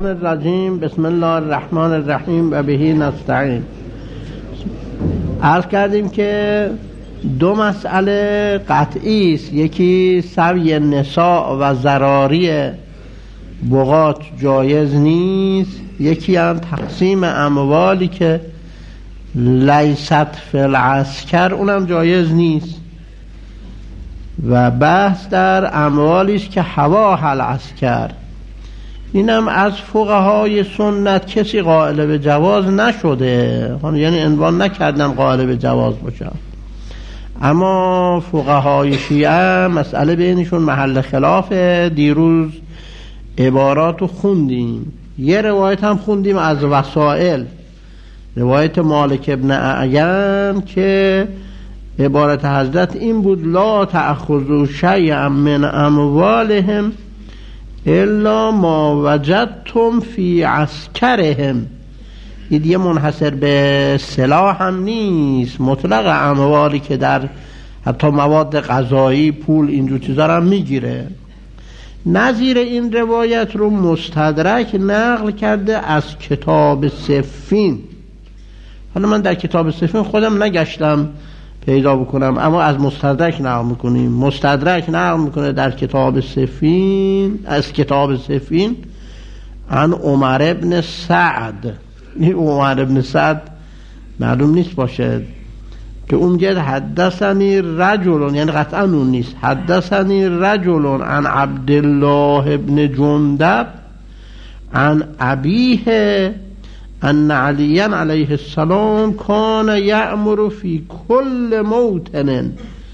الرجیم بسم الله الرحمن الرحیم و بهی نستعین. عرض کردیم که دو مسئله قطعی است، یکی سوی نساء و ضراری بغات جایز نیست، یکی هم تقسیم اموالی که لیست فی العسکر اونم جایز نیست و بحث در اموالی است که هواها العسکر. اینم از فقهای سنت کسی قائل به جواز نشده، یعنی عنوان نکردن قائل به جواز باشه، اما فقهای شیعه مسئله بینشون محل خلافه. دیروز عباراتو خوندیم، یه روایت هم خوندیم از وسائل، روایت مالک ابن اعین که عبارت حضرت این بود: لا تأخذوا شیئا من اموالهم الا ما وجدتم فی عسکرهم. این دیگه منحصر به سلاح هم نیست، مطلق اموالی که در حتی مواد غذایی، پول، اینجور چیزا هم میگیره. نظیر این روایت رو مستدرک نقل کرده از کتاب صفین. حالا من در کتاب صفین خودم نگشتم پیدا بکنم، اما از مستدرک نقل میکنیم. مستدرک نقل میکنه در کتاب صفین، از کتاب صفین عن عمر ابن سعد. این عمر ابن سعد معلوم نیست باشه که اونجا حدثنی رجل، یعنی قطعا اون نیست، حدثنی رجل عن عبدالله ابن جندب عن ابیه ان علیاً علیه السلام کان یأمر فی کل موطن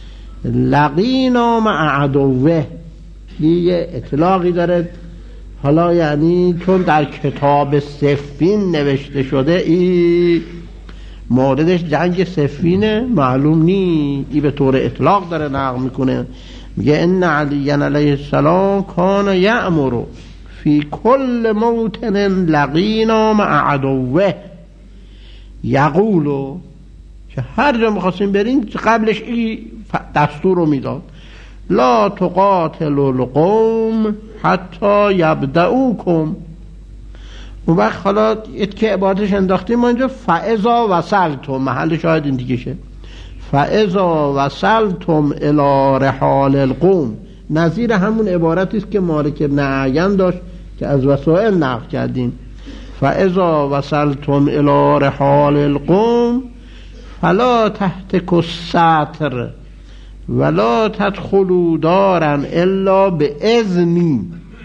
لقینا مع عدوه. یه اطلاقی داره، حالا یعنی چون در کتاب صفین نوشته شده این موردش جنگ صفینه معلوم نی، این به طور اطلاق داره نقل میکنه، میگه ان علیاً علیه السلام کان یأمر فی کل موطن لقینا مع عدوه یقولو، که هر جا میخواستیم بریم قبلش این دستور رو میداد: لا تقاتلوا القوم حتی یبدؤوکم. اون وقت حالا که عبارتش انداختیم ما اینجا فاذا وصلتم، محل شاید این دیگه شه، فاذا وصلتم الی رحال القوم، نظیر همون عبارتی است که مالک ابن اعین داشت که از وسائل نقل کردیم. فاذا وصلتم الی رحال القوم فلا تهتکوا الستر ولا تدخلوا دارا الا باذنی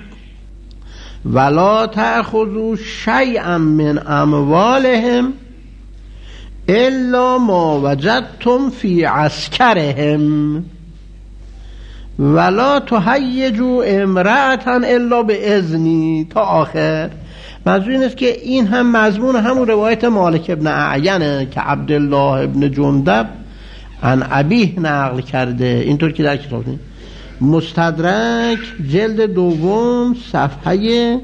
ولا تأخذوا شیئا من اموالهم الا ما وجدتم فی عسکرهم ولا تهیجوا امرأة الا باذنی تا آخر. منظور این است که این هم مضمون همون روایت مالک ابن اعینه که عبدالله ابن جندب عن ابیه نقل کرده، اینطور که در کتاب مستدرک جلد دوم صفحه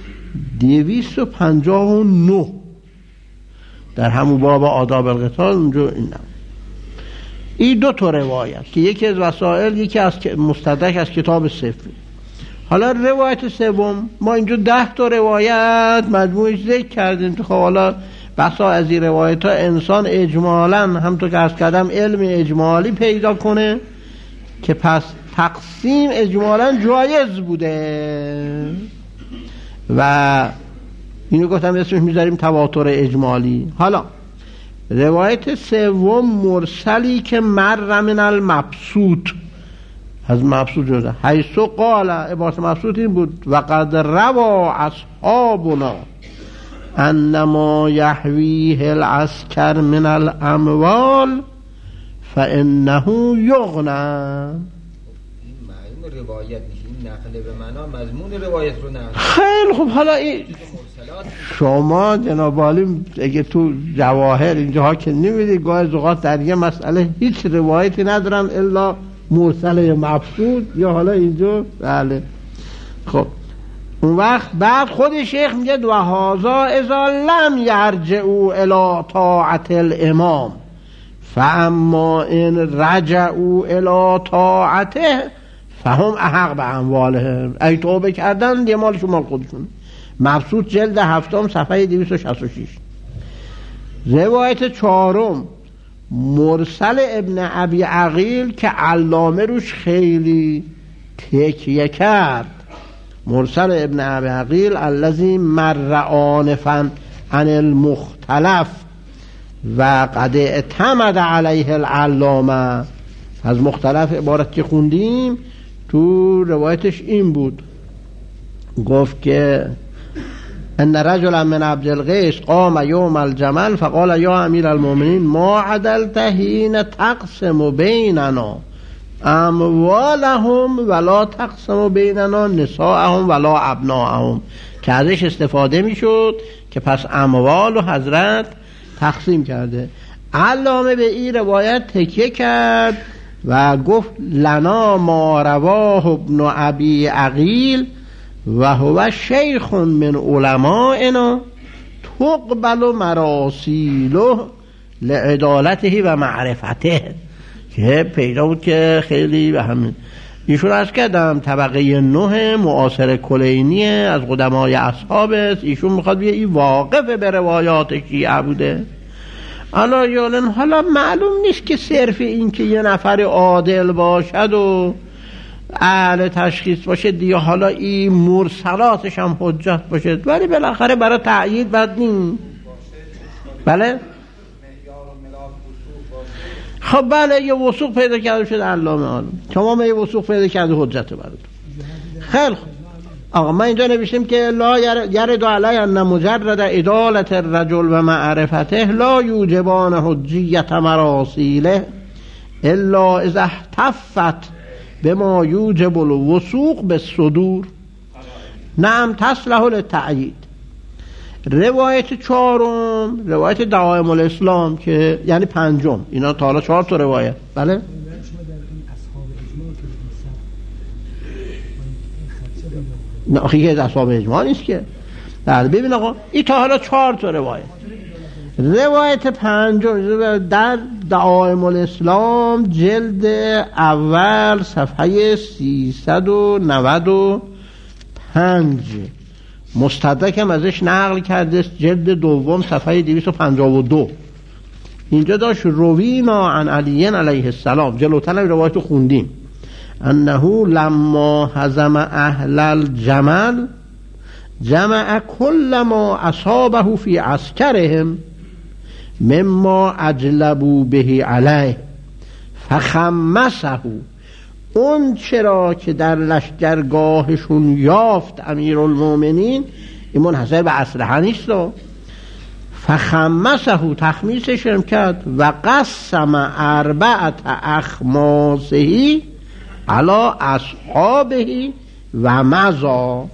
259 در همون باب آداب القتال اونجا این دو تا روایت که یکی از وسائل، یکی از مستدرک از کتاب صفین. حالا روایت سوم ما اینجا 10 تا روایت مجموعش ذکر کردیم. خب حالا بسا از این روایت ها انسان اجمالاً همونطور که عرض کردم علم اجمالی پیدا کنه که پس تقسیم اجمالاً جایز بوده و اینو گفتم اسمش میذاریم تواتر اجمالی. حالا روایت سوم مرسلی که مر من المبسوط، از مبسوط جدا، حیث قال، عبارت مبسوط این بود: وقد روا اصحابنا انما یحویه العسکر من الاموال فانه یغنی. این روایت میشه، این نقل به معنا مضمون روایت رو نقل. خیلی خوب. حالا این شما جناب عالی اگه تو جواهر اینجاها که نمیدید گاهی اوقات در یه مسئله هیچ روایتی ندارن الا مرسل مبسوط یا حالا اینجا. بله خب اون وقت بعد خود شیخ میگه: و هذا اذا لم یرجعوا الی طاعت الامام فاما ان رجعوا الی طاعته فهم احق به اموالهم. ای توبه کردن یه مالشون مال خودشون، مبسوط جلد 7 صفحه 266. روایت 4 مرسل ابن ابی عقیل که علامه روش خیلی تکیه کرد. مرسل ابن ابی عقیل الذی مر آنفا عن المختلف و قد اعتمد علیه العلامه. از مختلف عبارت که خوندیم تو روایتش این بود، گفت که ان رجلا من عبد القیس قام یوم الجمل فقال یا امیر المؤمنین ما عدلت حین تقسم بیننا اموالهم ولا تقسم بیننا نساءهم ولا ابناءهم، که ازش استفاده میشد که پس اموال و حضرت تقسیم کرده. علامه به این روایت تکیه کرد و گفت لنا ما رواه ابن ابی عقیل و هو شیخ من علمائنا تقبل مراسیله لعدالته و معرفته، که پیدا بود که خیلی به همین ایشون از کردم طبقه 9 معاصر کلینی از قدمای اصحاب است. ایشون میخواد بیه این واقف به روایات شیعه بوده. حالا معلوم نیست که صرف این که یه نفر عادل باشد و اهل تشخیص باشه دیگه حالا این مرسلاتش هم حجت باشه، ولی بالاخره برای تأیید بد نیست. بله خب بله یه وثوق پیدا کرده شده علامه عالم، تمام یه وثوق پیدا کرده حجت برات. خیلی خوب آقا ما اینجا نوشتیم که لا یرد علی ان مجرد عدالت الرجل و معرفته لا یوجبان حجیت مراسیله الا اذا احتفت بما یوجب الوثوق بالصدور نعم تصلح للتأیید. روایت 4 روایت دعائم الاسلام که یعنی 5، اینا تا حالا 4 تا روایت. بله نه آخه که اصحاب اجماع نیست که. ببین آقا این تا حالا 4 تا روایت. روایت 5 در دعائم الاسلام جلد اول صفحه 395 مستدرک هم ازش نقل کرده، جلد 2 صفحه 252. اینجا داشت روینا عن علی علیه السلام، جلوتر روایت خوندیم، انه لما هزم اهل الجمل جمع کل ما اصابه فی عسکرهم مما اجلبوا به علیه فخمسه، اون چرا که در لشکرگاهشون یافت امیرالمومنین، این منحصر به اسلحه نیست، فخمسه تخمیسش کرد و قسم 4 اخماسه علی اصحابه و مضا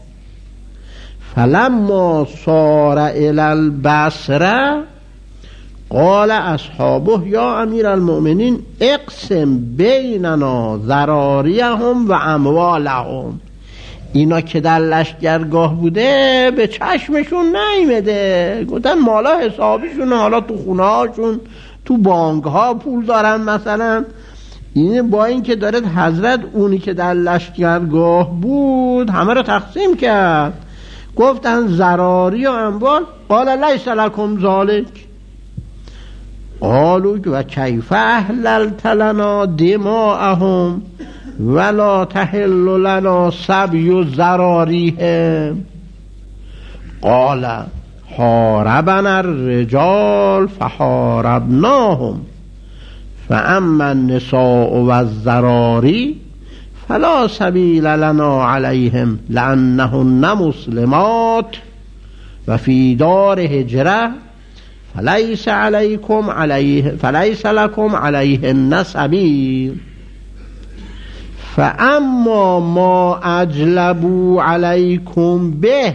فلما صار الی البصره قال اصحابه یا امیر المؤمنین اقسم بیننا ذراریهم و اموالهم. اینا که در لشکرگاه بوده به چشمشون نیمده، گفتن مالا حسابیشون، حالا تو خونه هاشون تو بانک ها پول دارن مثلا. این با این که دارد حضرت اونی که در لشکرگاه بود همه رو تقسیم کرد، گفتن ذراری و اموال. قال لیس لکم ذالک قالوا و کیف احللت لنا دماءهم ولا تحل لنا سبی ذراریهم قال حاربنا الرجال فحاربناهم فاما النساء و الذراری فلا سبیل لنا علیهم لانهن مسلمات و فی دار هجره فلیس لکم علیهن سبیل فاما ما اجلبوا علیکم به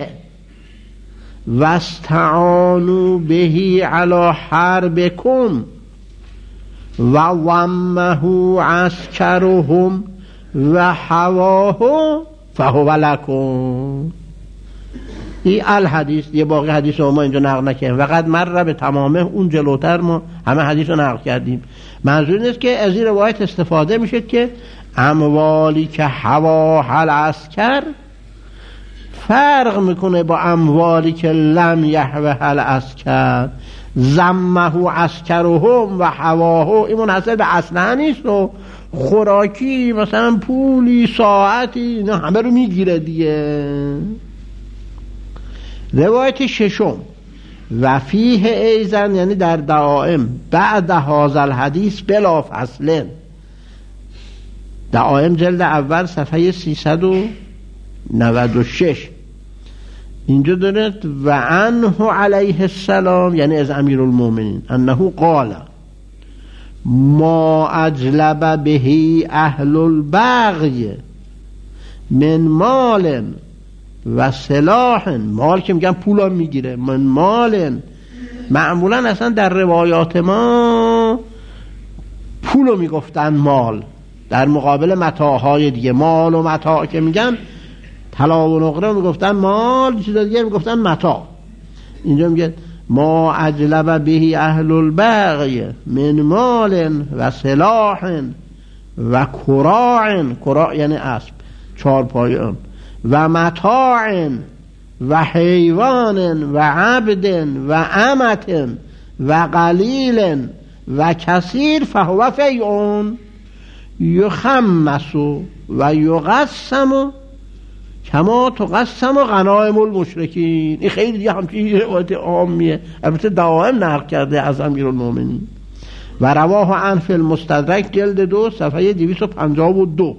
واستعانوا به علی حربکم و ومه عسکرهم و هواه فهو لکم. این الحدیث یه باقی حدیث رو ما اینجا نقل نکردیم، وقت مر به تمامه اون جلوتر ما همه حدیث رو نقل کردیم. منظور نیست که از این روایت استفاده میشه که اموالی که هوا حل عسکر فرق میکنه با اموالی که لم یحوه العسکر، زمه عسکرهم و هواه، این منحصر به اسلحه نیست و خوراکی مثلا پولی ساعتی اینا همه رو میگیره دیگه. روایت ششم و فیه ایزن، یعنی در دعائم بعد هذا الحدیث بلا فصل، دعائم جلد اول صفحه 396 اینجا داره و عنه علیه السلام، یعنی از امیر المؤمنین، انه قال ما اجلب بهی اهل البغی من مال و سلاح، مال که میگن پولا میگیره، من مال، معمولا اصلا در روایات ما پولو میگفتن مال در مقابل متاعهای دیگه. مال و متاع که میگن طلا و نقره میگفتن مال، چیز دیگه میگفتن متاع. اینجا میگه ما اجلب بهی اهل البغی من مال و سلاح و کراع، کراع یعنی اسب چارپایان، و متاع و حیوان و عبد و امت و قلیل و کثیر فهو فیعون یخمس و یقسم کما تقسم غنایم المشرکین. این خیلی دیگه همچین روایت عامیه، البته دائم نقل کرده از امیرالمومنین. و رواه عنه فی المستدرک جلد 2 صفحه 252.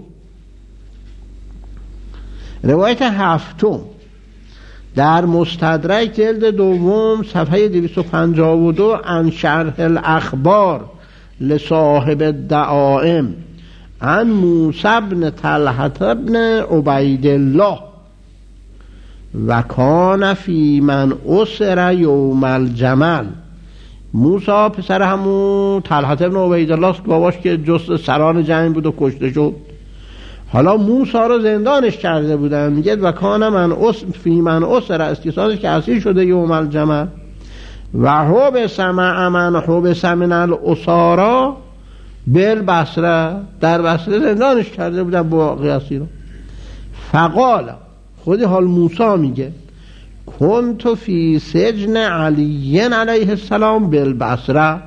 روایت هفتم در مستدرک جلد 2 صفحه 252 عن شرح الاخبار لصاحب الدعائم عن موسی بن طلحه بن عبید الله و کان فی من اسر یوم الجمل. موسی پسر همون طلحه بن عبید الله باباش که جز سران جنگ بود و کشته شد. حالا موسی رو زندانش کرده بودن، میگه و کان من فی من اسر، استثناش که اسیر شده یوم الجمل، و حبس مع من حبس من الاسارا بالبصره، در بصره زندانش کرده بودن با قیاسی رو. فقال، خود حال موسی میگه کنت فی سجن علی علیه السلام بالبصره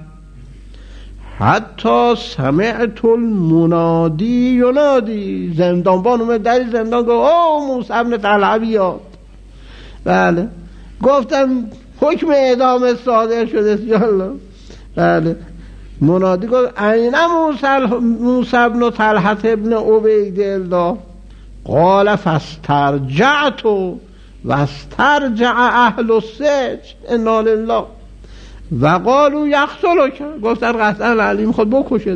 حتی سمعت المنادی ینادی. زندانبان اومد در زندان گفت او موسی بن طلحه بیاد. بله گفتم حکم اعدام صادر شده یالا. بله منادی گفت این موسی بن طلحه ابن عبید الله. قال فاسترجعت و استرجع اهل السجن انا لله و قالوا یقتلک، گفتن قطعا علی میخواد بکشه.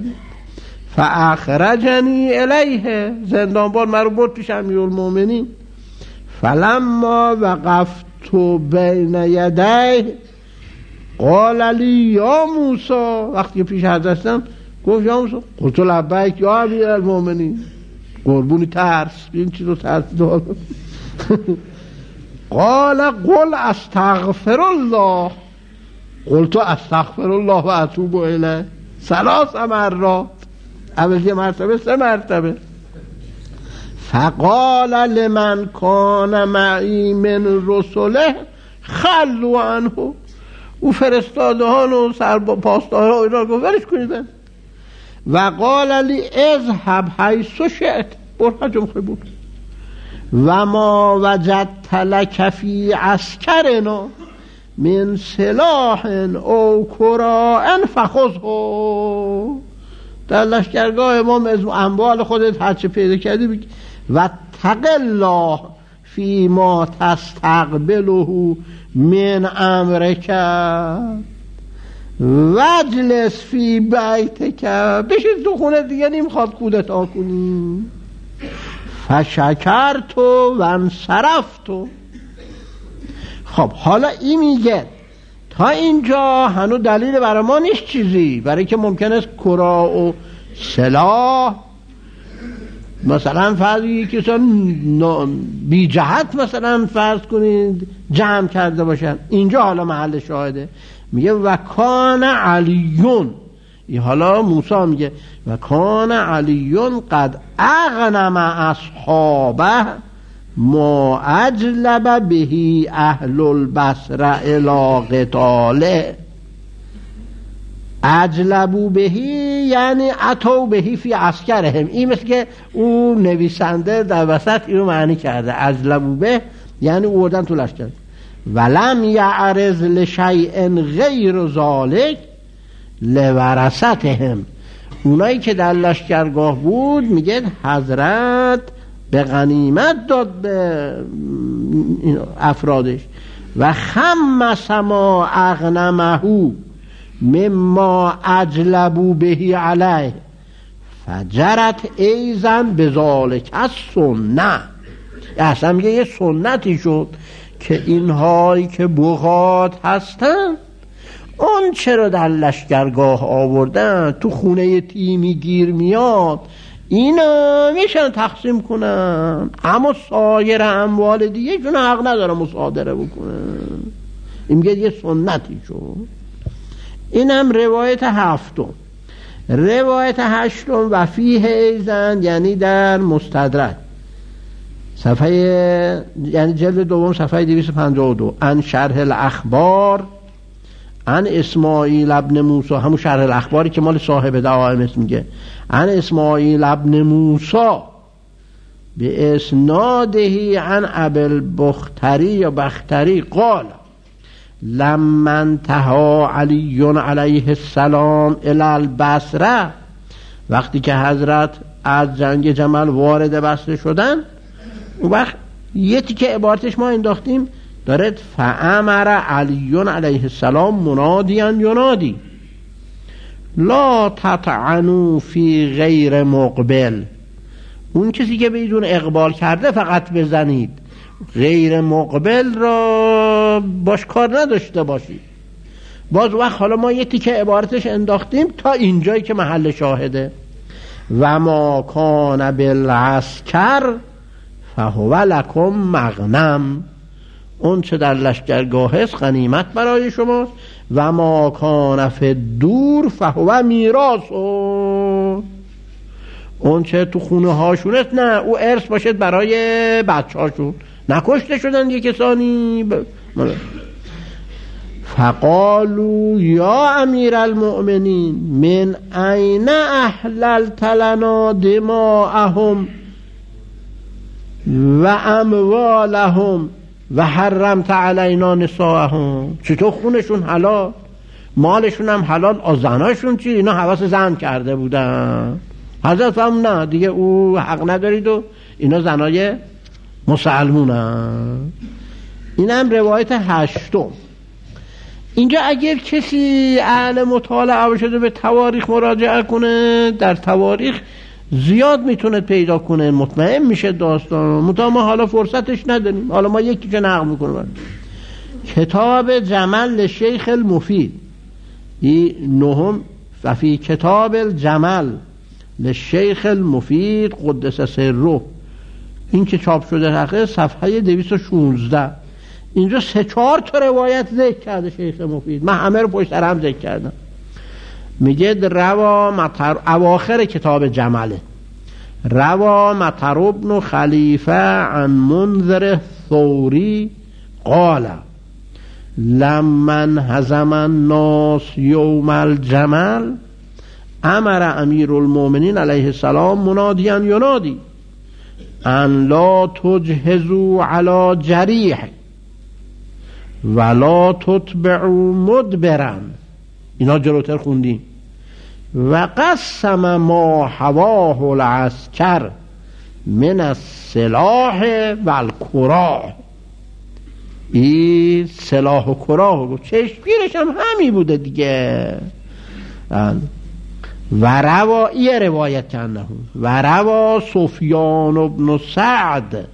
فاخرجنی الیه، زندانبان مرا برد پیش امیرالمومنین. فلما وقفت بین یدیه قال لی یا موسی، وقتی پیش حضرتم گفت یا موسی، قلت لبیک یا امیرالمومنین، قربونی ترس، این چیز رو ترس دار. قال قل استغفر الله، قلت استغفر الله و اتوب الیه 3 مرات، اول یه مرتبه 3 مرتبه. فقال لمن کان معی من رسله خلوا عنه، او فرستادهان و پاسداران و اینا گفت ولش کنید. و قال لی اذهب حیث شئت، برو جمعه بود. و ما وجدت لک فی عسکرنا من سلاح او کراء فخذه، در لشکرگاه ما از اموال خودت هرچه پیدا کردی بگی. و اتق الله فی ما تستقبله من امرک وجلس فی بیتک، بشید تو خونه دیگه نمیخواد کودتا کنی. فشکرت و انصرفت. خب حالا این میگه تا اینجا هنوز دلیل برای ما نیست چیزی، برای که ممکن است کراء و سلاح مثلا فرضی که بی جهت مثلا فرض کنید جمع کرده باشن. اینجا حالا محل شاهده، میگه و کان علیون. حالا موسی میگه و کان علیون قد اغنم اصحابه ما اجلب بهی اهل البصره الی قتاله. اجلبو بهی یعنی اتو بهی فی عسکرهم. این مثل که اون نویسنده در وسط اینو معنی کرده. اجلبو به یعنی اوردن تو لشکر. ولم یعرض لشیء غیر ذالک لورثتهم. اونایی که در لشکرگاه بود میگه حضرت به غنیمت داد به افرادش. و خمس ما اغنمه مما اجلبو بهی علیه فجرت ایزن بذالک السنه. اصلا میگه یه سنتی شد که اینهایی که بغات هستن اون چرا در لشکرگاه آوردن تو خونه تیمی گیر میاد اینا میشن تقسیم کنن، اما سایر اموال دیگه چون حق نداره مصادره بکنن. این میگه یه سنتی شد. اینم روایت هفتم. روایت هشتم و فیه ایزن یعنی در مستدرک صفحه یعنی جلد دوم صفحه 252 ان شرح الاخبار ان اسماعیل ابن موسی، همون شرح الاخباری که مال صاحب دعائم میگه، ان اسماعیل ابن موسی به اسنادهی عن ابل بختری یا بختری قال لما انتهى علی علیه السلام الی البصره، وقتی که حضرت از جنگ جمل وارد بصره شدن اون وقت یه تیکه عبارتش ما انداختیم دارد فامر علی علیه السلام منادیا ینادی لا تطعنوا فی غیر مقبل. اون کسی که بدون اقبال کرده فقط بزنید، غیر مقبل را باش کار نداشته باشید. باز وقت حالا ما یه تیکه عبارتش انداختیم تا اینجایی که محل شاهده. و ما کان بالعسکر فهو لکم مغنم. اون چه در لشکرگاه است غنیمت برای شماست. و ما کان فی دور فهو میراث. اون چه تو خونه هاشون است نه او ارث باشد برای بچه هاشون، نکشته شدن یه کسانی فقالوا یا امیر المؤمنین من این احللت لنا دماءهم و اموالهم و حرمت علینا نساءهم. چطور خونشون حلال مالشون هم حلال، زناشون چی؟ اینا حواس زن کرده بودن. حضرت هم نه دیگه او حق ندارید و اینا زنای مسلمونن. این هم روایت هشتم. اینجا اگر کسی اهل مطالعه شده به تواریخ مراجعه کنه در تواریخ زیاد میتونه پیدا کنه، مطمئن میشه داستان. ما حالا فرصتش نداریم، حالا ما یکی که نقل میکنم. کتاب جمل شیخ المفید این نهم و فی کتاب الجمل لشیخ المفید قدس سره، این که چاپ شده حقیقه صفحه 216. اینجا 3-4 تا روایت ذکر کرده شیخ مفید، من همه رو پشت سر هم ذکر کردم. میگه روا مطر اواخر کتاب جمله روا مطر ابن خلیفه عن منذر ثوری قال لمن هزم الناس یوم الجمل امر امیر المؤمنین علیه السلام منادیا ینادی ان لا تجهزوا علی جریح ولا تتبعوا مدبرا. اینا جلوتر خوندیم. و قسم ما حواه العسکر من السلاح و الکراه. این سلاح و کراه چشمگیرش هم همی بوده دیگه. و روا یه روایت کنه و روا سفیان بن سعد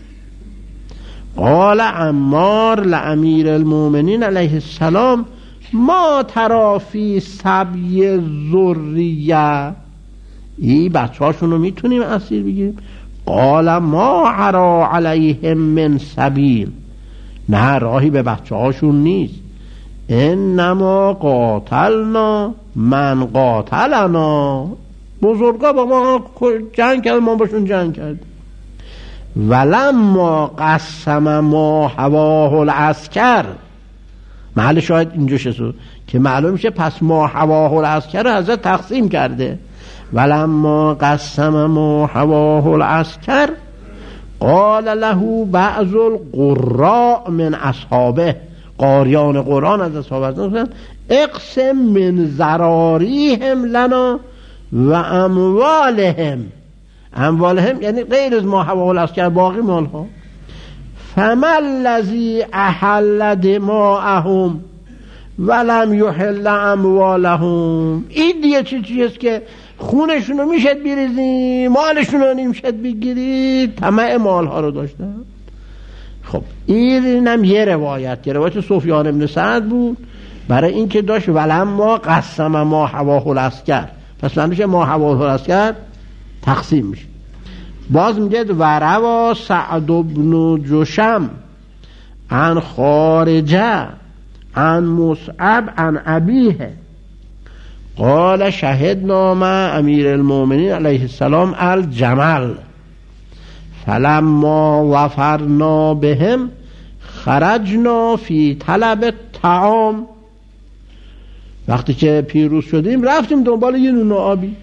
قال عمار لامیر المؤمنین علیه السلام ما ترا فی سبی ذریه. این بچه هاشون رو میتونیم اسیر بگیریم؟ قال ما عرا علیهم من سبیل. نه راهی به بچه هاشون نیست. انما قاتلنا من قاتلنا. بزرگا با ما جنگ کرد ما باشون جنگ کرد. ولما قسم ما هواه العسکر، محل شاید اینجا شد که معلوم میشه پس ما هواه العسکر رو حضرت تقسیم کرده. ولما قسم ما هواه العسکر قال له بعض القراء من اصحابه، قاریان قرآن از اصحاب گفتن اقسم من ذراریهم لنا و اموالهم. اموالهم یعنی غیر از ما هواه العسکر، باقی مالها. فما الذی احل دماءهم ولم یحل اموالهم، این دیگه چیزیست که خونشون رو میشد بریزی، مالشون رو نمیشد بگیری، طمع مالها رو داشتن. خب اینم یه روایت سفیان بن سعد بود برای این که داشت ولما قسم ما هواه العسکر، پس من میشه ما هواه العسکر تقسیم میشه. باز میگه و روا سعد بن جشم عن خارجه عن مصعب عن ابیه قال شهدنا مع امیر المؤمنین علیه السلام الجمل فلما وفرنا بهم خرجنا فی طلب الطعام، وقتی که پیروز شدیم رفتیم دنبال یه نون آبی.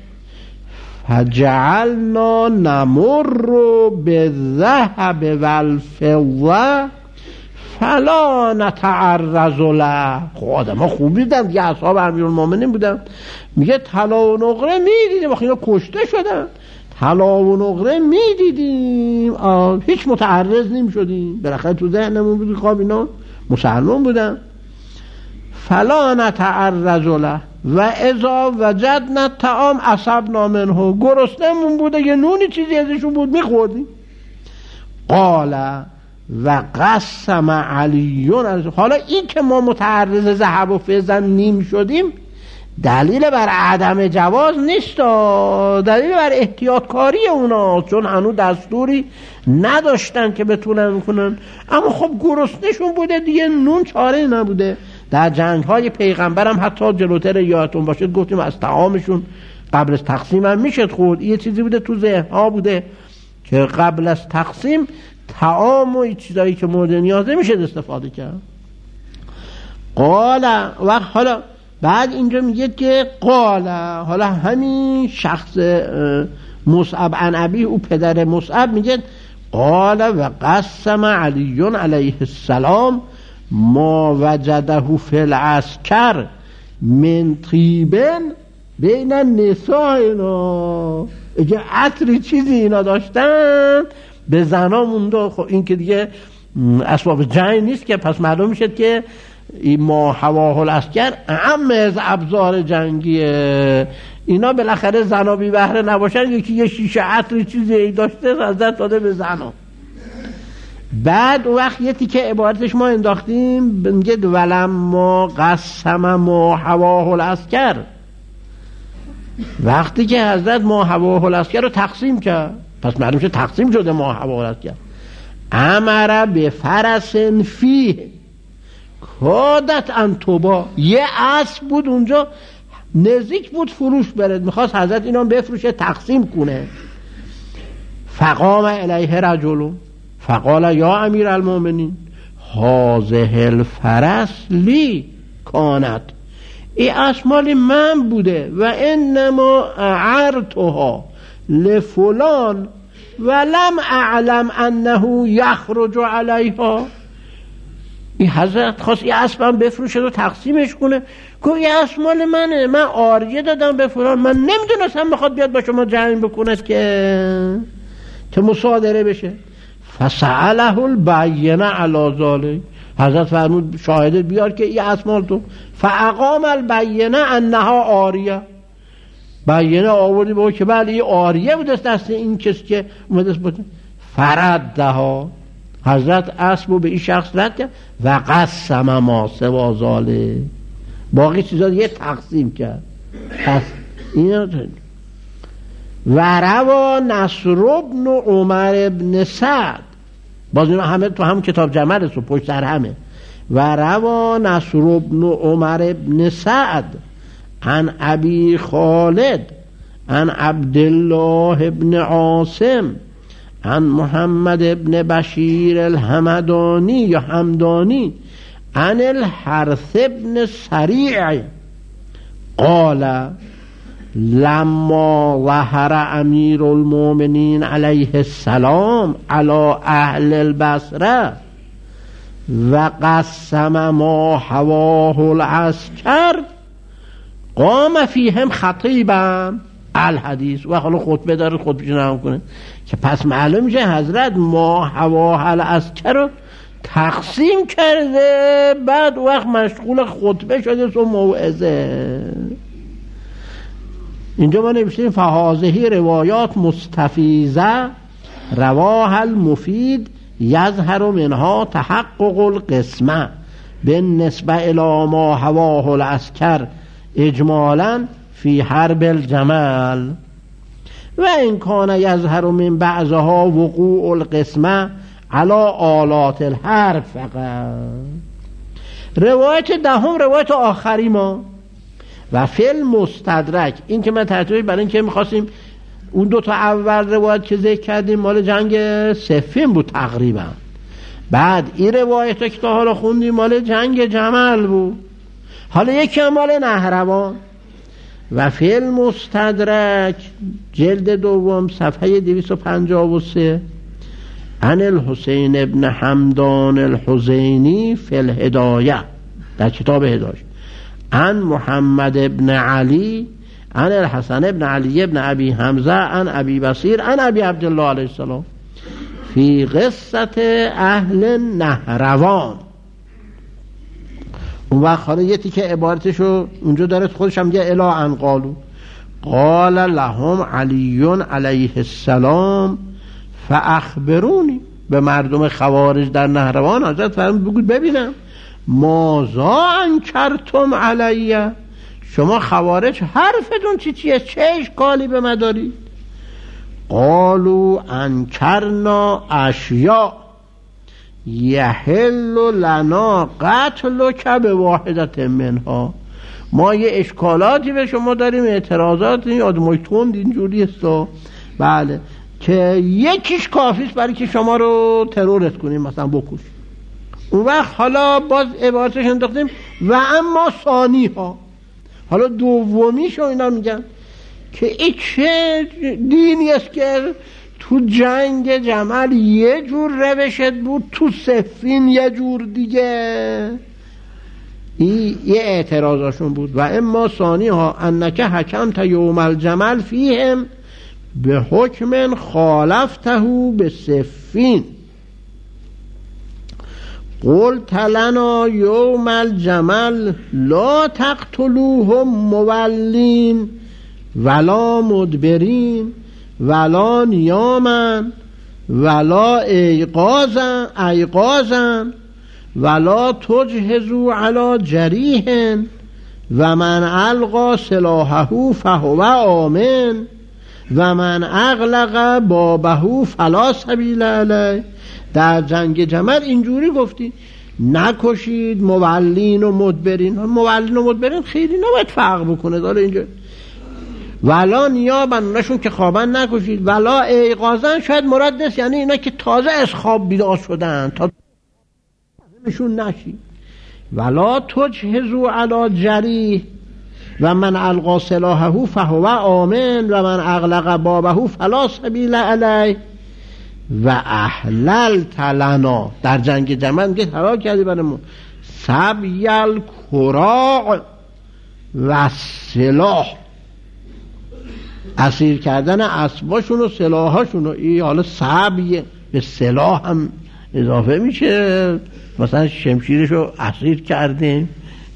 فجعلنا نمر بالذهب والفضه فلا نتعرض له. خب آدم ها خوب دیدن دیگه، اصحاب امیرالمومنین بودن. میگه طلا و نقره میدیدیم، وقتی اینا کشته شدن طلا و نقره میدیدیم، هیچ متعرض نمیشدیم، بالاخره تو ذهنمون بود خواب اینا مسلمان بودن. فلا نتعرض له و اذا وجدنا الطعام اصبنا منه، گرسنمون بوده یه نونی چیزی ازشون بود میخوردیم. قال و قسم علیون، حالا این که ما متعرض ذهب و فضه نیم شدیم دلیل بر عدم جواز نیست، دلیل بر احتیاطکاری اونا، چون هنوز دستوری نداشتن که بتونن کنن. اما خب گرسنه‌شون بوده دیگه، نون چاره نبوده. در جنگ‌های پیغمبر هم حتی جلوتر یادتون باشه گفتیم از طعامشون قبل از تقسیم هم میشد خورد. یه چیزی بوده تو ذهن‌ها بوده که قبل از تقسیم طعام و چیزایی که مورد نیازه میشه استفاده کرد. قال و حالا بعد اینجا میگه که قال، حالا همین شخص مصعب عن ابی، او پدر مصعب میگه قال و قسم علی علیه السلام ما وجده فی العسکر من طیبن بین النساء، اینا اگه عطری چیزی اینا داشتن به زنا مونده. خب این که دیگه اسباب جنگ نیست که، پس معلوم میشه که این ما هواه العسکر اهم از ابزار جنگیه. اینا بالاخره زنا بی بهره نباشن، یکی یه شیشه عطر چیزی داشته حضرت داده به زنا. بعد وقت یه تیکه عبارتش ما انداختیم میگه ولما قسم ما هواه العسکر، وقتی که حضرت ما هواه العسکر رو تقسیم کرد، پس معلوم شد تقسیم شده ما هواه العسکر. امر به فرس فیه کادت انتوبا، یه اسب بود اونجا نزدیک بود فروش برد، میخواست حضرت اینا بفروشه تقسیم کنه. فقام الیه رجل فقال یا امیر المؤمنین هذه الفرس لی کانت، این اسب مال من بوده و انما اعرتها لفلان ولم اعلم انه یخرج علیها. این حضرت خواست این اسبم بفروشه و تقسیمش کنه، گفت این اسب مال منه، من عاریه دادم به فلان، من نمیدونستم بخواد بیاد با شما جنگ بکند که مصادره بشه. فسأله البینه علی ذلک، حضرت فرمود شاهدت بیار که این اسب مال تو. فاقام البینه انها عاریه، بینه آوردی به که بله این عاریه بود دست این کسی که اومده بود. فردها، حضرت اسبو به این شخص رد کرد و قسم ما سوا ذالک، باقی چیزا یه تقسیم کرد. پس اینا و روا نصر بن عمر بن سعد، باز اینا همه تو هم کتاب جمل است و پشت سر همه. و روا نصر بن عمر بن سعد عن ابی خالد عن عبدالله بن عاصم عن محمد ابن بشیر الحمدانی یا حمدانی عن الحرث ابن سریع قال لما ظهر امیر المؤمنین علیه السلام على اهل البصره و قسم ما حواه العسکر قام فیهم خطیبا الحدیث. و حالا خطبه داره، خطبه نام کنه که پس معلوم میشه حضرت ما حواه العسکر رو تقسیم کرده، بعد وقت مشغول خطبه شده و موعظه. اینجا ما نوشتیم فهذه روایات مستفیضه رواها المفید یظهر منها تحقق القسمه بالنسبه الی ما حواه العسکر اجمالا فی حرب الجمل و این کان یظهر من بعضها وقوع القسمه علی آلات الحرب فقط. روایت دهم روایت آخری ما و فیل مستدرک، این که من ترتیب برای این که میخواستیم اون دو تا اول روایت که ذکر کردیم مال جنگ صفین بود تقریبا، بعد این روایت که تا حالا خوندیم مال جنگ جمل بود، حالا یکی هم مال نهروان. و فیل مستدرک جلد دوم صفحه 253 عن الحسین ابن حمدان الحزینی فی الهدایه در کتاب هدایه عن محمد ابن علی عن الحسن ابن علی ابن ابی حمزه عن ابی بصیر عن ابی عبدالله علیه السلام فی قصه اهل نهروان. اون وقت حالا یه تیکه عبارتشو اونجا داره خودش هم میگه الا ان قالو قال لهم علی علیه السلام فاخبرونی، به مردم خوارج در نهروان حضرت فرمود بگید ببینم ماذا انکرتم علیه، شما خوارج حرفتون چیه، چه اشکالی به من دارید؟ قالوا انکرنا اشیاء یحل لنا قتلک بواحدت منها، ما یه اشکالاتی به شما داریم، اعتراضات آدمای تند اینجوری است بله که یکیش کافیست برای که شما رو ترورت کنیم، مثلا بکش. اون وقت حالا باز عبارتش انداختیم و اما ثانی ها، حالا دومیشو اینا میگن که این چه دینی است که تو جنگ جمل یه جور روشت بود، تو صفین یه جور دیگه. این یه اعتراضاشون بود. و اما ثانی ها انکه حکمت یوم الجمل فیهم به حکم خالفته به صفین قلت لنا یوم الجمل لا تقتلوهم مولین ولا مدبرین ولا نیاما ولا ایقازا ولا تجهزوا علی جریح و من القا سلاحه فهو آمن و من اغلق بابه فلا سبیل علیه. در جنگ جمل اینجوری گفتی نکشید مولین و مدبرین. مولین و مدبرین خیلی نباید فرق بکنه داره اینجا. ولا نیابن، اونشون که خوابن نکشید. ولا ایقازن شاید مراد نیست، یعنی اینا که تازه از خواب بیدار شدن تا نشون نشید. ولا تجهزوا علی جریح و من القا سلاحه فهو آمن و من اغلق بابه فلا سبیل علیه. و احللت لنا، در جنگ جمل میگه حلال کردی برامون سبی الکراع و سلاح، اسیر کردن اسباشون و سلاحاشون. این حالا سبی به سلاح هم اضافه میشه، مثلا شمشیرشو اسیر کردیم.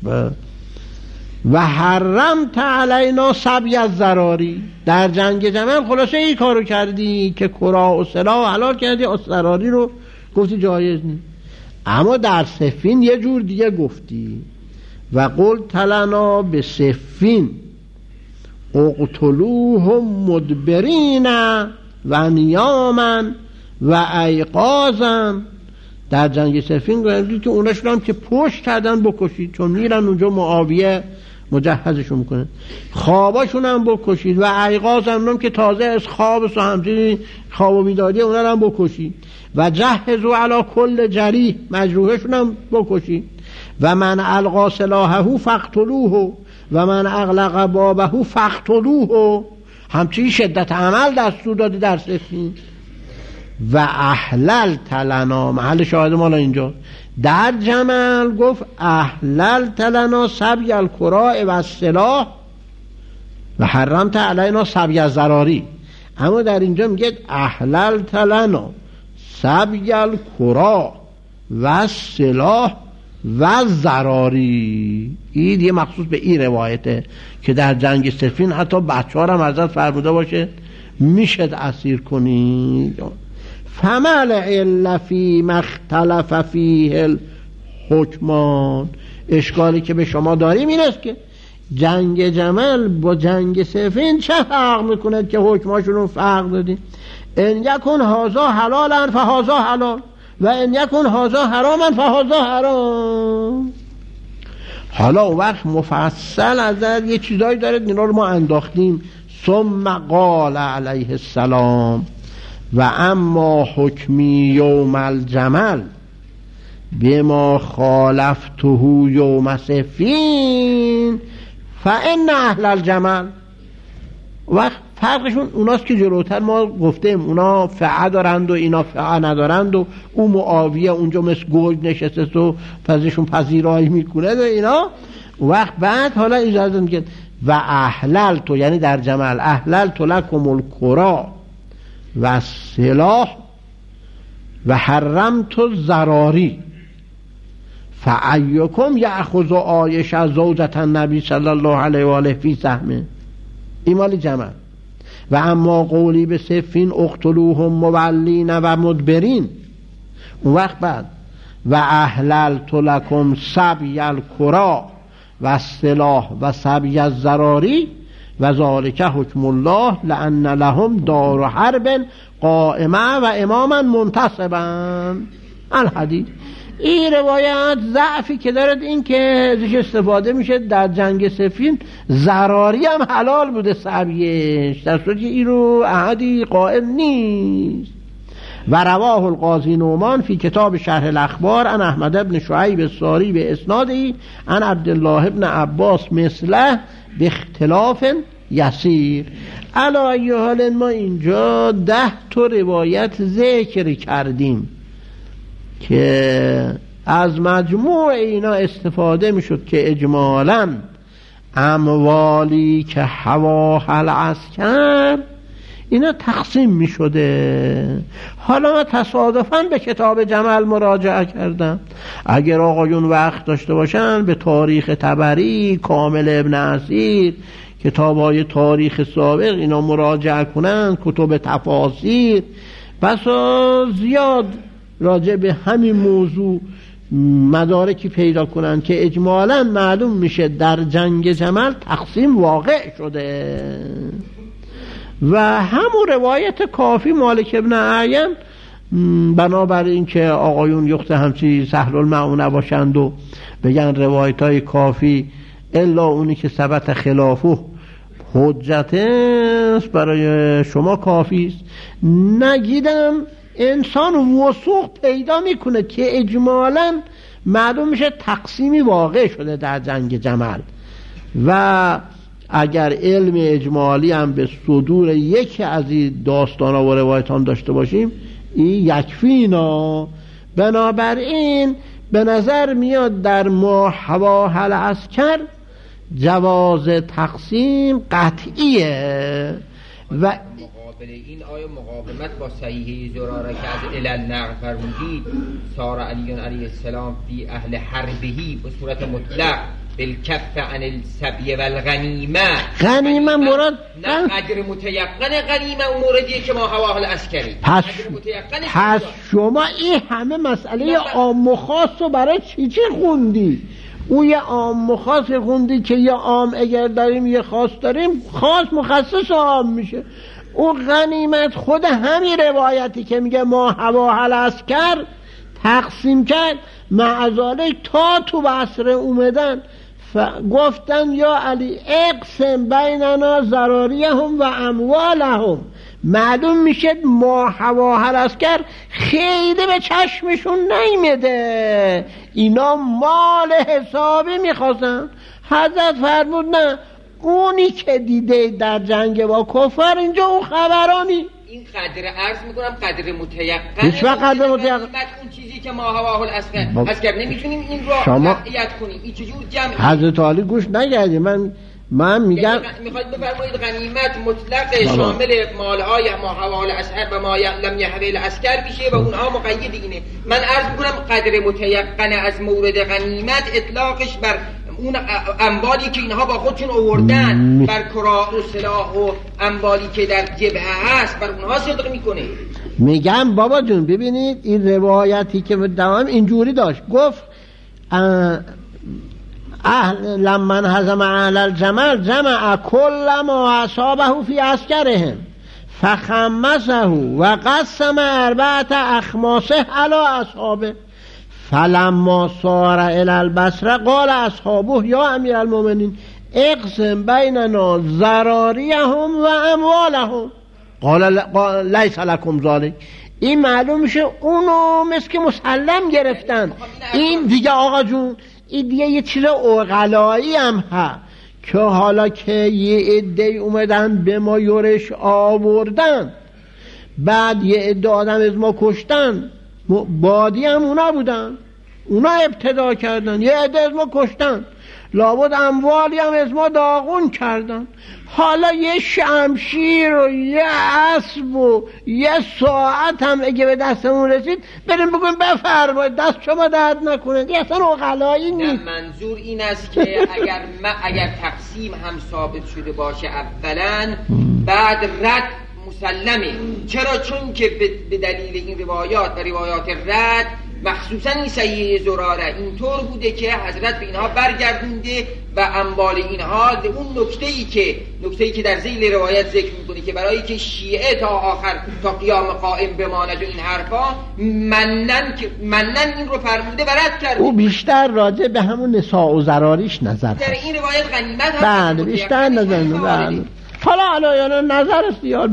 و حرمت علینا سبی الزراری، در جنگ جمل خلاصه این کارو کردی که کراع و سلاح حلال کردی، الزراری رو گفتی جایز نیست. اما در صفین یه جور دیگه گفتی و قلت لنا به صفین اقتلوهم مدبرین و نیاما و ایقازا. در جنگ صفین گفتی که اونشون هم که پشت کردن بکشید، چون میرن اونجا معاویه مجهزشون میکنه. خواباشون هم بکشید و ایقاظ هم که تازه از خواب و همچنین خواب و بیداری اونا هم بکشید و جهزوا علی کل جریح، مجروحشون هم بکشید. و من القا سلاحه فاقتلوه و من اغلق بابه فاقتلوه. همچنین شدت عمل دستور داده در سفین. و احللت لنا، محل شاهد مالا اینجا در جمل گفت احللت لنا سبی الکراء و السلاح و حرمت علینا سبی الزراری. اما در اینجا میگه احللت لنا سبی الکراء و السلاح و الزراری. این یه مخصوص به این روایته که در جنگ صفین حتی بچه ها هم حضرت فرموده باشه میشد اسیر کنید. فمل الا فی مختلف فیه الحکمان. اشکالی که به شما داریم این است که جنگ جمل با جنگ صفین چه فرق میکنه که حکماشون رو فرق دادیم. ان یکن هذا حلالا فهذا حلال و ان یکن هذا حراما فهذا حرام. حالا اون وقت مفصل از یه چیزایی داره، اینا رو ما انداختیم. ثم قال علیه السلام و اما حکمی یوم الجمل بما خالفته یوم صفین فان اهل الجمل. وقت فرقشون اوناست که جلوتر ما گفتیم اونا فعه دارند و اینا فعه ندارند و اون معاویه اونجا مثل گوج نشسته و پسشون پذیرایی میکنه و اینا. وقت بعد حالا اجازه میگه و احللت، یعنی در جمل احللت لکم الکراء و السلاح و حرمت الزراری فایکم یأخذ عایشه زوجة النبی صلی الله علیه و آله فی سهمه. این مال جمل. و اما قولی به صفین اقتلوهم مولین و مدبرین. اون وقت بعد و احللت لکم سبی الکراء و السلاح و سبی الزراری و ذالک حکم الله لان لهم دار حرب قائمه و اماما منتصبا. الحدیث. این روایت ضعفی که دارد این که ازش استفاده میشه در جنگ صفین زراری هم حلال بوده سبیش، در صورتی این رو احدی قائل نیست. و رواه القاضی نعمان فی کتاب شرح الاخبار عن احمد بن شعیب الساری به اسنادی عن عبدالله بن عباس مثله به اختلاف یسیر. علی ای حال ما اینجا 10 روایت ذکر کردیم که از مجموع اینا استفاده میشد که اجمالاً اموالی که هواها العسکر اینا تقسیم میشده. حالا من تصادفاً به کتاب جمل مراجعه کردم. اگر آقایون وقت داشته باشن به تاریخ طبری، کامل ابن اسیر، کتاب‌های تاریخ سابق اینا مراجعه کنن، کتب تفاسیر، بسا زیاد راجع به همین موضوع مدارکی پیدا کنن که اجمالاً معلوم میشه در جنگ جمل تقسیم واقع شده. و همون روایت کافی مالک ابن اعین بنابراین اینکه آقایون یخت همچی سهل المعونه باشند و بگن روایت های کافی الا اونی که ثبت خلافه حجت است برای شما کافی است. نگیدم انسان وثوق پیدا میکنه که اجمالاً معلوم میشه تقسیمی واقع شده در جنگ جمل. و اگر علم اجمالی هم به صدور یکی از این داستانا و روایتان داشته باشیم این یکفینا. بنابراین به نظر میاد در ما هواها العسکر جواز تقسیم قطعیه. و مقابل این آیا مقاومت با صحیحه زراره که از علل نقل فرمودید سار علی علیه السلام فی اهل حربهی به صورت مطلق بالکف عن السبی والغنیمه. غنیمه مراد نه اجر متیقن غنیمه اون موردیه که ما هواها العسکری. پس شما این همه مسئله عام و خاص رو برای چی خوندی؟ اون یه عام و خاص خوندی که یه عام اگر داریم یه خاص داریم خاص مخصص عام میشه. اون غنیمت خود همین روایتی که میگه ما هواها العسکر تقسیم کرد معذاله تا تو بصره اومدن گفتن یا علی اقسم بیننا ضراریهم و اموالهم. معلوم میشه ما هواهر اسکر خیلی به چشمشون نیمیده، اینا مال حسابی میخواستن. حضرت فرمود نه، اونی که دیده در جنگ با کفار اینجا اون خبرانی. این قدر عرض میکنم قدر متیقنه، هیچ وقت قدر متیقن اون چیزی که ما هواه الاسکر نمیتونیم این رو تقیید کنیم. این چجور جمع حضرت علی گوش نگردی. من میگم میخواید بفرمایید غنیمت مطلق شامل مالهای ما هواه الاسکر و ما لم یحوی الاسکر میشه و اونها مقید اینه. من عرض میکنم قدر متیقنه از مورد غنیمت اطلاقش بر اون اموالی که اینها با خودشون آوردن، بر کراع و سلاح و اموالی که در جبهه هست، بر اونها صدق میکنه. میگم بابا جون ببینید این روایتی که دوام اینجوری داشت، گفت لمن هزم اهل الجمل جمع كل ما اصابه فی عسکرهم فخمسه و قسم 4 اخماسه علی اصحابه فلما صار الى البصره قال اصحابه یا امیر المؤمنین اقسم بیننا ضراریهم و اموالهم قال لیس لکم ذلک. این معلوم میشه اونو مثل که مسلم گرفتن. این دیگه آقا جون این دیگه یه چیز عقلایی هم هست که حالا که یه عده اومدن به ما یورش آوردن، بعد یه عده آدم از ما کشتن، بادی هم اونا بودن، اونا ابتدا کردن، یه عده از ما کشتن، لابد اموالی هم از ما داغون کردن. حالا یه شمشیر و یه اسب و یه ساعت هم اگه به دستمون رسید بریم بگویم بفرمایید دست شما درد نکنه، دیگه اصلا عقلایی نیست. منظور این است که اگر تقسیم هم ثابت شده باشه اولا، بعد رد مسلمه. چرا؟ چون که به دلیل این روایات و روایات رد، مخصوصا این صحیح زراره اینطور بوده که حضرت به اینها برگردونده و اموال اینها اون نکته‌ای که در ذیل روایت ذکر میکنه که برای که شیعه تا آخر تا قیام قائم بماند و این حرفا منن این رو فرموده و رد کرده. او بیشتر راجع به همون نساء و ضراریش نظر در این روایت غنیمت بله بیشتر نظر بله. حالا نظر است.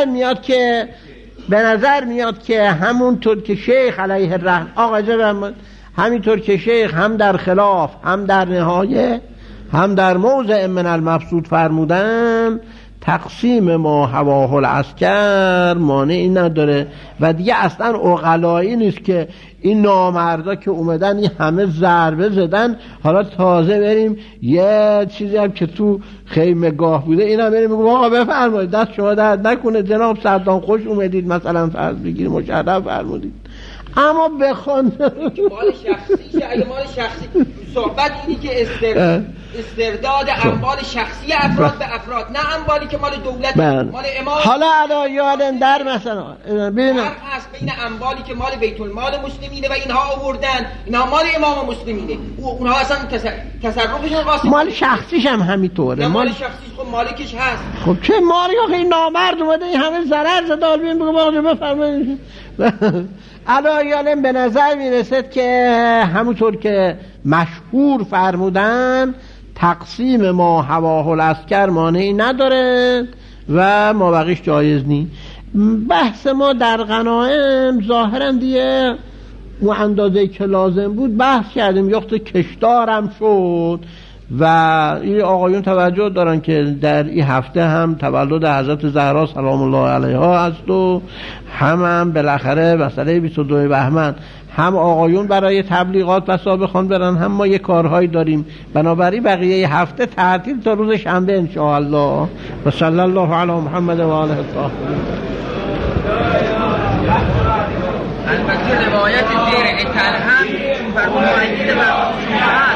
به نظر میاد که همونطور که شیخ علیه الرحمه آقا جبران همینطور که شیخ هم در خلاف هم در نهایه هم در موضع من المبسوط فرمودن تقسیم ما هواه العسکر مانعی نداره و دیگه اصلا عقلایی نیست که این نامردا که اومدن این همه ضربه زدن حالا تازه بریم یه چیزی هم که تو خیمه گاه بوده اینا بریم بگم آقا بفرمایید دست شما درد نکنه جناب صدام خوش اومدید مثلا فرض بگیریم مشرف فرمودید. اما بخوان مال شخصی اگه مال شخصی صحبت اینی که استرداد اموال شخصی افراد به افراد، نه اموالی که مال دولت مال امام. حالا علایان در مثلا ببینید فرق هست بین اموالی که مال بیت المال مسلمینه و اینها آوردن، اینها مال امام مسلمینه، اونها اصلا تصرفشون قاسم مال شخصیش هم همینطوره. مال شخصیش خب مالکش هست. خب چه مالی آخه این نامرد اومده این همه ضرر زد آلبین بگم آقا بفرمایید. علایان به نظر میرسد که همونطور که مشهور فرمودن تقسیم ما هواه العسکر مانعی نداره و ما بقیش جایز نی. بحث ما در غنایم ظاهرا دیگه و اندازه که لازم بود بحث کردیم، یخت کشدارم شد و این آقایون توجه دارن که در این هفته هم تولد حضرت زهرا سلام الله علیها است و هم بالاخره مسئله 22 بهمن هم آقایون برای تبلیغات و سابقان برن هم ما یه کارهایی داریم، بنابراین بقیه هفته تعطیل تا روز شنبه ان شاء الله. و صلی الله علی محمد و آله الطاهرین. البته روایت زیر اتل هم چون فرمون مؤید و